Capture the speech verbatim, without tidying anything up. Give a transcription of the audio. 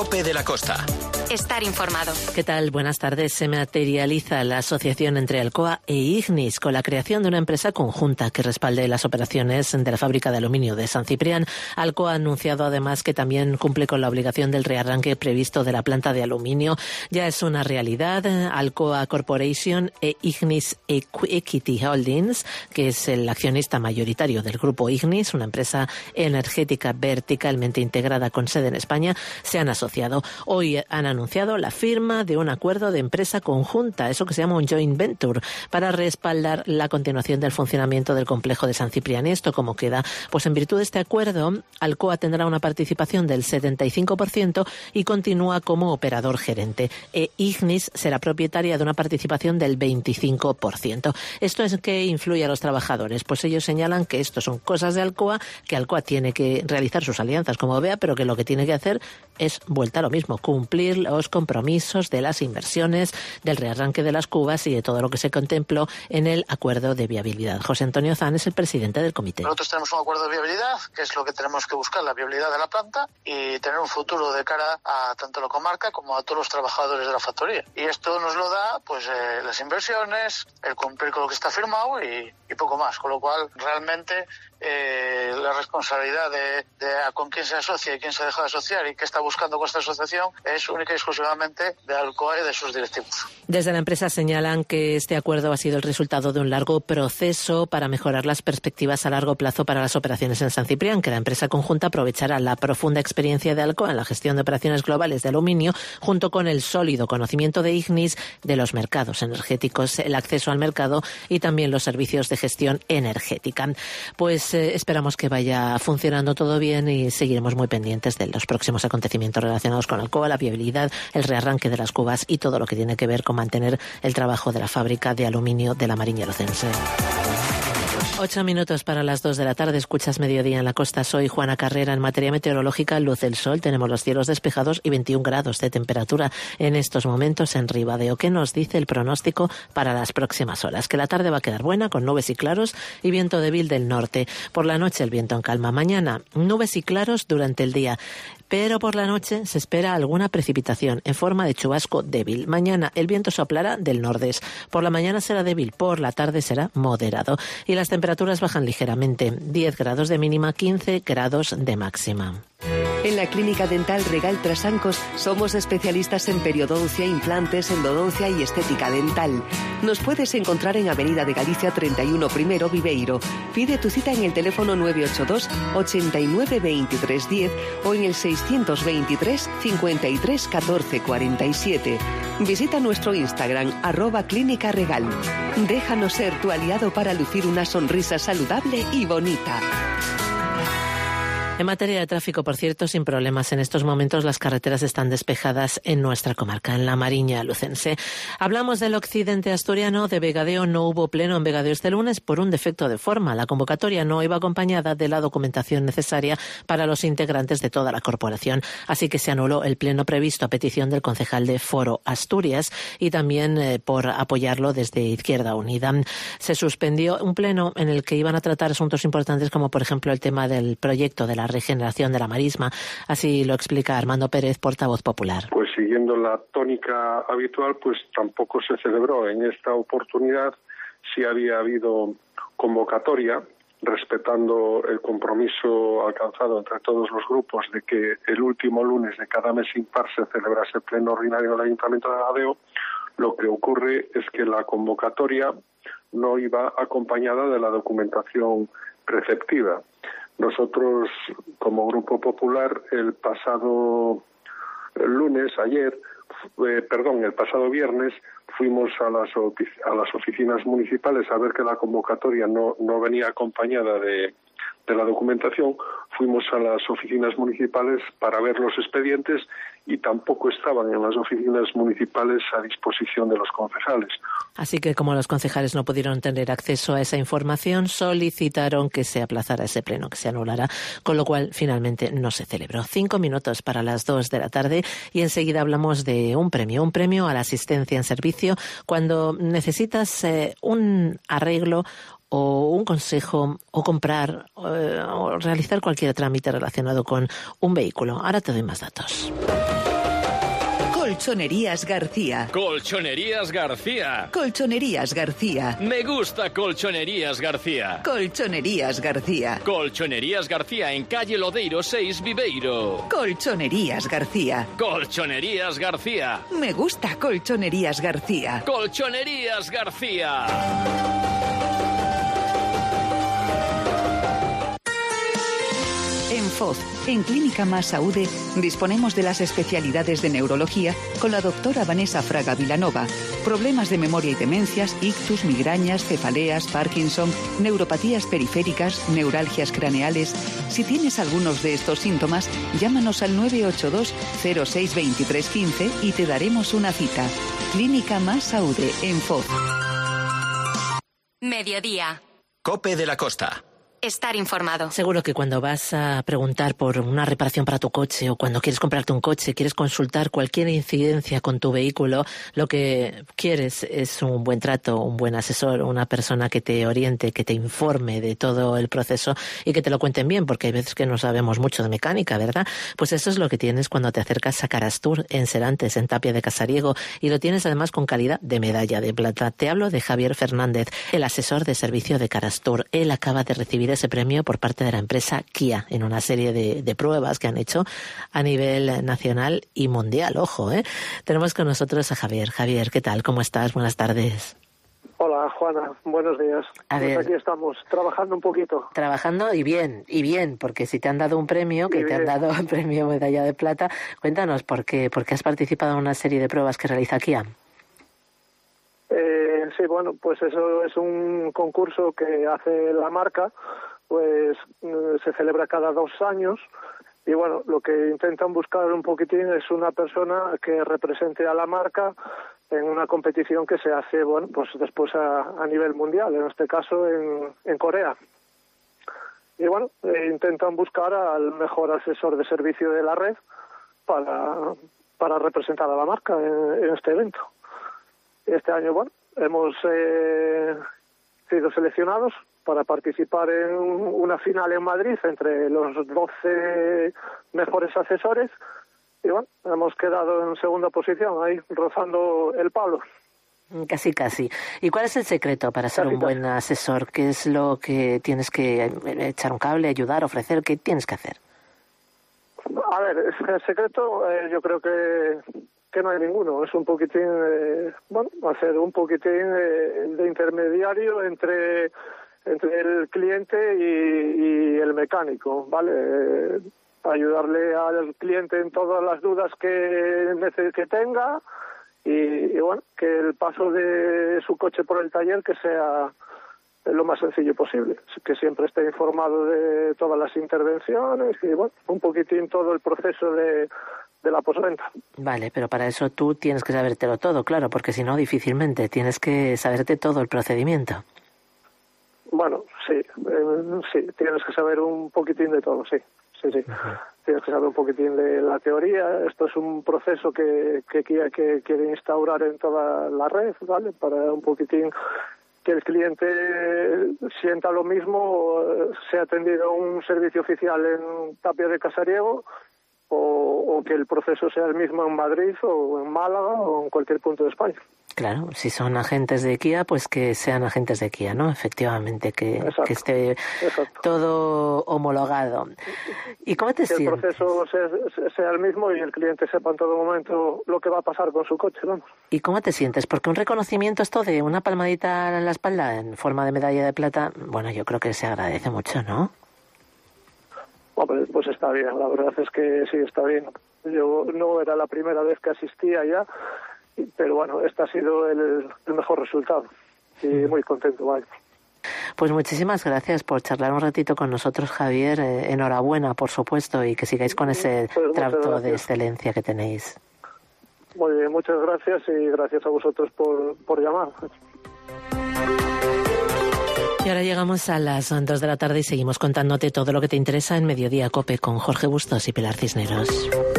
Lope de la Costa. Estar informado. ¿Qué tal? Buenas tardes. Se materializa la asociación entre Alcoa e Ignis con la creación de una empresa conjunta que respalde las operaciones de la fábrica de aluminio de San Ciprián. Alcoa ha anunciado además que también cumple con la obligación del rearranque previsto de la planta de aluminio. Ya es una realidad. Alcoa Corporation e Ignis Equity Holdings, que es el accionista mayoritario del grupo Ignis, una empresa energética verticalmente integrada con sede en España, se han asociado. Hoy han anunciado la firma de un acuerdo de empresa conjunta, eso que se llama un joint venture, para respaldar la continuación del funcionamiento del complejo de San Ciprián. ¿Y esto cómo queda? Pues en virtud de este acuerdo, Alcoa tendrá una participación del setenta y cinco por ciento y continúa como operador gerente. E Ignis será propietaria de una participación del veinticinco por ciento. ¿Esto es que influye a los trabajadores? Pues ellos señalan que esto son cosas de Alcoa, que Alcoa tiene que realizar sus alianzas como vea, pero que lo que tiene que hacer es vuelta a lo mismo, cumplir los compromisos de las inversiones, del rearranque de las cubas y de todo lo que se contempló en el acuerdo de viabilidad. José Antonio Zan es el presidente del comité. Nosotros tenemos un acuerdo de viabilidad, que es lo que tenemos que buscar, la viabilidad de la planta y tener un futuro de cara a tanto la comarca como a todos los trabajadores de la factoría. Y esto nos lo da pues eh, las inversiones, el cumplir con lo que está firmado y, y poco más. Con lo cual, realmente, eh, la responsabilidad de, de a con quién se asocia y quién se deja de asociar y qué está buscando con esta asociación es única y exclusivamente de Alcoa y de sus directivos. Desde la empresa señalan que este acuerdo ha sido el resultado de un largo proceso para mejorar las perspectivas a largo plazo para las operaciones en San Ciprián, que la empresa conjunta aprovechará la profunda experiencia de Alcoa en la gestión de operaciones globales de aluminio, junto con el sólido conocimiento de Ignis de los mercados energéticos, el acceso al mercado y también los servicios de gestión energética. Pues eh, esperamos que vaya funcionando todo bien y seguiremos muy pendientes de los próximos acontecimientos relacionados con Alcoa, la viabilidad, el rearranque de las cubas y todo lo que tiene que ver con mantener el trabajo de la fábrica de aluminio de la Mariña Lucense. Ocho minutos para las dos de la tarde. Escuchas Mediodía en la Costa. Soy Juana Carrera. En materia meteorológica, luz del sol. Tenemos los cielos despejados y veintiún grados de temperatura en estos momentos en Ribadeo. ¿Qué nos dice el pronóstico para las próximas horas? Que la tarde va a quedar buena con nubes y claros y viento débil del norte. Por la noche el viento en calma. Mañana nubes y claros durante el día, pero por la noche se espera alguna precipitación en forma de chubasco débil. Mañana el viento soplará del nordeste. Por la mañana será débil, por la tarde será moderado. Y las temperaturas bajan ligeramente. diez grados de mínima, quince grados de máxima. En la Clínica Dental Regal Trasancos somos especialistas en periodoncia, implantes, endodoncia y estética dental. Nos puedes encontrar en Avenida de Galicia treinta y uno Primero, Viveiro. Pide tu cita en el teléfono nueve ocho dos, ochenta y nueve, veintitrés diez o en el seiscientos veintitrés, cincuenta y tres, catorce cuarenta y siete. Visita nuestro Instagram, arroba Clínica Regal. Déjanos ser tu aliado para lucir una sonrisa saludable y bonita. En materia de tráfico, por cierto, sin problemas. En estos momentos las carreteras están despejadas en nuestra comarca, en la Mariña Lucense. Hablamos del occidente asturiano. De Vegadeo no hubo pleno en Vegadeo este lunes por un defecto de forma. La convocatoria no iba acompañada de la documentación necesaria para los integrantes de toda la corporación. Así que se anuló el pleno previsto a petición del concejal de Foro Asturias y también eh, por apoyarlo desde Izquierda Unida. Se suspendió un pleno en el que iban a tratar asuntos importantes como, por ejemplo, el tema del proyecto de la regeneración de la marisma. Así lo explica Armando Pérez, portavoz popular. Pues siguiendo la tónica habitual, pues tampoco se celebró. En esta oportunidad sí había habido convocatoria, respetando el compromiso alcanzado entre todos los grupos de que el último lunes de cada mes impar se celebrase el pleno ordinario del Ayuntamiento de Vegadeo. Lo que ocurre es que la convocatoria no iba acompañada de la documentación preceptiva. Nosotros, como Grupo Popular, el pasado lunes, ayer, eh, perdón, el pasado viernes, fuimos a las, a las oficinas municipales a ver que la convocatoria no, no venía acompañada de, de la documentación. Fuimos a las oficinas municipales para ver los expedientes y tampoco estaban en las oficinas municipales a disposición de los concejales. Así que como los concejales no pudieron tener acceso a esa información, solicitaron que se aplazara ese pleno, que se anulara, con lo cual finalmente no se celebró. Cinco minutos para las dos de la tarde y enseguida hablamos de un premio, un premio a la asistencia en servicio cuando necesitas eh, un arreglo o un consejo, o comprar, eh, o realizar cualquier trámite relacionado con un vehículo. Ahora te doy más datos. Colchonerías García. Colchonerías García. Colchonerías García. Me gusta Colchonerías García. Colchonerías García. Colchonerías García en calle Lodeiro seis, Viveiro. Colchonerías García. Colchonerías García. Me gusta Colchonerías García. Colchonerías García. En F O Z, en Clínica Más Saúde, disponemos de las especialidades de neurología con la doctora Vanessa Fraga Vilanova. Problemas de memoria y demencias, ictus, migrañas, cefaleas, Parkinson, neuropatías periféricas, neuralgias craneales. Si tienes algunos de estos síntomas, llámanos al nueve ocho dos, cero seis, veintitrés, quince y te daremos una cita. Clínica Más Saúde, en F O Z. Mediodía. COPE de la Costa. Estar informado. Seguro que cuando vas a preguntar por una reparación para tu coche o cuando quieres comprarte un coche, quieres consultar cualquier incidencia con tu vehículo, lo que quieres es un buen trato, un buen asesor, una persona que te oriente, que te informe de todo el proceso y que te lo cuenten bien, porque hay veces que no sabemos mucho de mecánica, ¿verdad? Pues eso es lo que tienes cuando te acercas a Carastur, en Serantes, en Tapia de Casariego, y lo tienes además con calidad de medalla de plata. Te hablo de Javier Fernández, el asesor de servicio de Carastur. Él acaba de recibir ese premio por parte de la empresa Kia en una serie de, de pruebas que han hecho a nivel nacional y mundial. Ojo, ¿eh? Tenemos con nosotros a Javier. Javier, ¿qué tal? ¿Cómo estás? Buenas tardes. Hola, Juana. Buenos días. A pues ver, aquí estamos, trabajando un poquito. Trabajando y bien, y bien, porque si te han dado un premio, que te han dado el premio medalla de plata, cuéntanos por qué, por qué has participado en una serie de pruebas que realiza Kia. Eh, sí, bueno, pues eso es un concurso que hace la marca, pues se celebra cada dos años y bueno, lo que intentan buscar un poquitín es una persona que represente a la marca en una competición que se hace, bueno, pues después a, a nivel mundial, en este caso en, en Corea. Y bueno, eh, intentan buscar al mejor asesor de servicio de la red para, para representar a la marca en, en este evento. Este año, bueno, hemos eh, sido seleccionados para participar en una final en Madrid entre los doce mejores asesores y bueno, hemos quedado en segunda posición, ahí rozando el palo. Casi, casi. ¿Y cuál es el secreto para ser casi, un buen asesor? ¿Qué es lo que tienes que echar un cable, ayudar, ofrecer? ¿Qué tienes que hacer? A ver, el secreto eh, yo creo que que no hay ninguno, es un poquitín, eh, bueno, hacer un poquitín eh, de intermediario entre entre el cliente y, y el mecánico, ¿vale? Eh, ayudarle al cliente en todas las dudas que, que tenga y, y, bueno, que el paso de su coche por el taller que sea lo más sencillo posible, que siempre esté informado de todas las intervenciones y, bueno, un poquitín todo el proceso de de la postventa. Vale, pero para eso tú tienes que sabértelo todo, claro, porque si no, difícilmente. Tienes que saberte todo el procedimiento. Bueno, sí, eh, sí, tienes que saber un poquitín de todo, sí, sí, sí. Uh-huh. Tienes que saber un poquitín de la teoría. Esto es un proceso que, que, que quiere instaurar en toda la red, ¿vale? Para un poquitín que el cliente sienta lo mismo, sea atendido a un servicio oficial en Tapia de Casariego, O, o que el proceso sea el mismo en Madrid o en Málaga o en cualquier punto de España. Claro, si son agentes de Kia, pues que sean agentes de Kia, ¿no? Efectivamente, que, que esté Exacto. todo homologado. ¿Y cómo te que sientes? Que el proceso sea, sea el mismo y el cliente sepa en todo momento lo que va a pasar con su coche, vamos. ¿Y cómo te sientes? Porque un reconocimiento, esto de una palmadita en la espalda en forma de medalla de plata, bueno, yo creo que se agradece mucho, ¿no? Hombre, pues está bien, la verdad es que sí, está bien. Yo no era la primera vez que asistía ya, pero bueno, este ha sido el, el mejor resultado y muy contento, vaya. Pues muchísimas gracias por charlar un ratito con nosotros, Javier. Eh, enhorabuena, por supuesto, y que sigáis con ese pues trato de excelencia que tenéis. Muy bien, muchas gracias y gracias a vosotros por, por llamar. Y ahora llegamos a las dos de la tarde y seguimos contándote todo lo que te interesa en Mediodía COPE con Jorge Bustos y Pilar Cisneros.